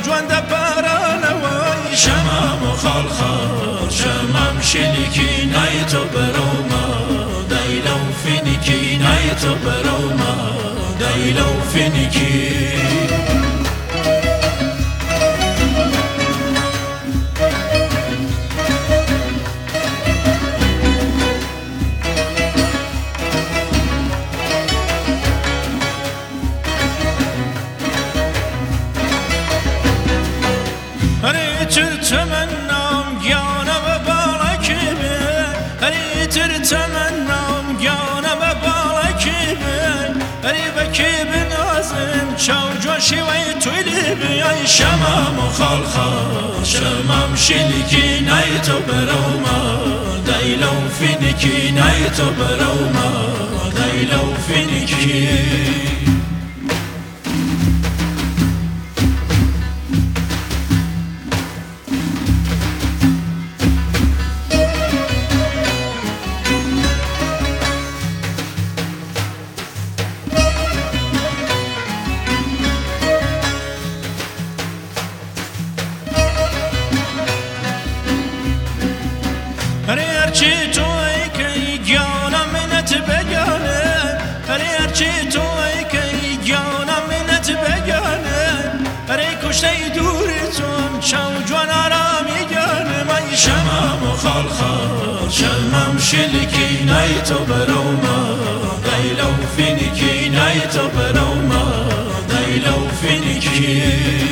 جوان دپارانوی شمام و خالخال شمام شلکی نای تو بروما دایلو فینکی نای تو بروما دایلو فینکی تمنام گیانه و بالکی بین هری تمنام گیانه و بالکی بین هری بکی بنازم چاو جوشی و تویلی بیای شمام و خالخال شمام شلکی نای تو بروما دایلو فینکی نای تو بروما دایلو فینکی هرچی توی که گیانم منت بگانه هرچی توی که گیانم منت بگانه هری کشته دورتون چاو جوان آرامی گانه من شمام و خالخال شمام شلکی نای تو بروما دایلو فینکی نای تو بروما دایلو فینکی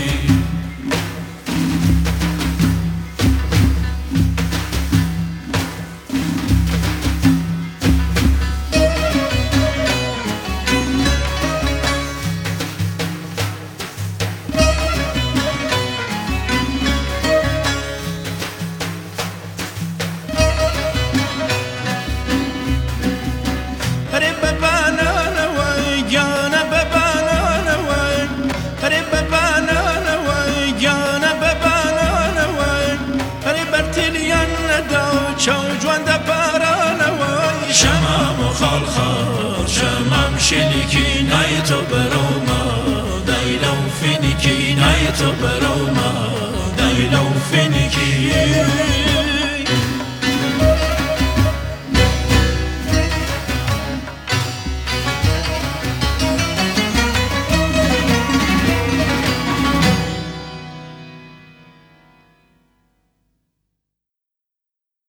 چاو جوان دپارانوی شمام و خالخال شمام شلکی نای تو بروما دایلو فینکی نای تو بروما دایلو فینکی